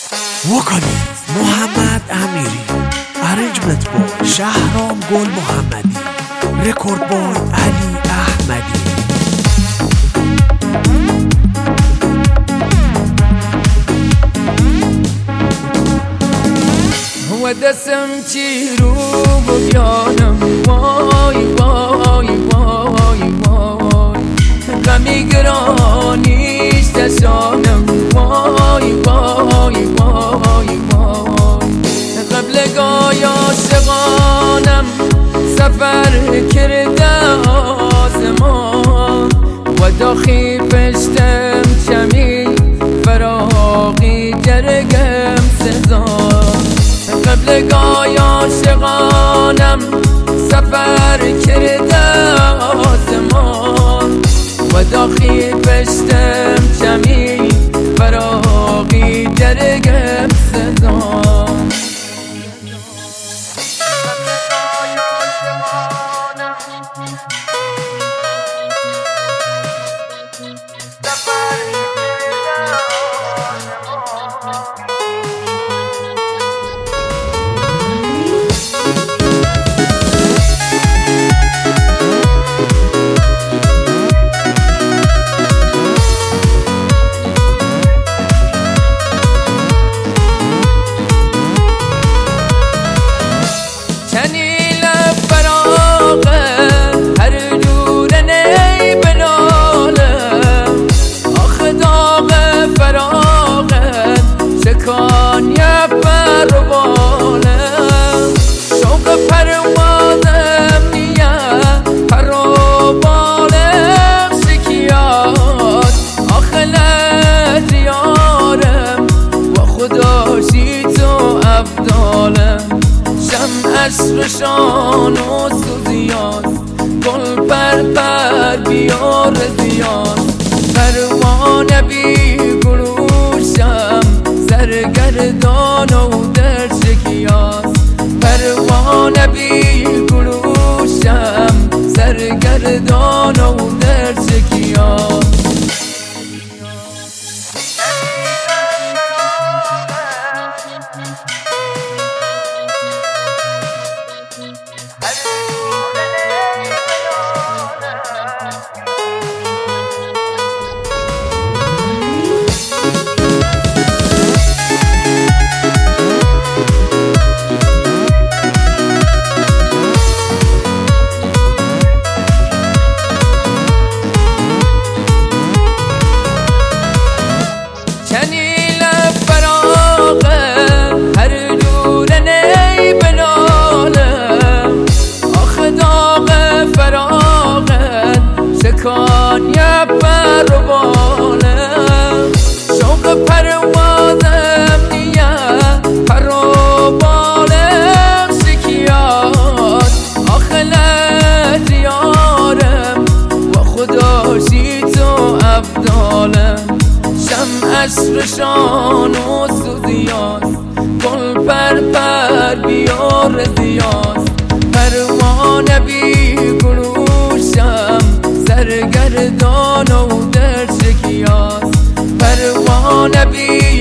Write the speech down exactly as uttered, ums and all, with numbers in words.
وکالیز محمد امیری، ارنجمنت بای شهرام گل محمدی، رکورد بای علی احمدی. و دستم چی رو بیانم، وای وای وای وای، غمی گرانیش دشانم، وای وای وای وای. قبل گای عاشقانم سفر کرده آسمان، و داخی پشتم چمی فراقی جرگم سزان. قبل گای عاشقانم سفر کرده آسمان، و داخی پشتم چمی فراقی جرگم سزان. عشقشان و سوزیان، گل پر پر بیار زیان. پروانه بی گلوشم سرگردان و در شکیاست. پروانه بی گلوشم سرگردان و در شکیاست. کان یه پر و بالم، شوق پروازم نیه پر و بالم شکیات. آخلت یارم و خداشی تو افدالم، شم عشقشان و سوزیاست. گل پر پر بیار زیاست. پروانه بی گلوشم سرگردان و در شکیاست. پروانه بی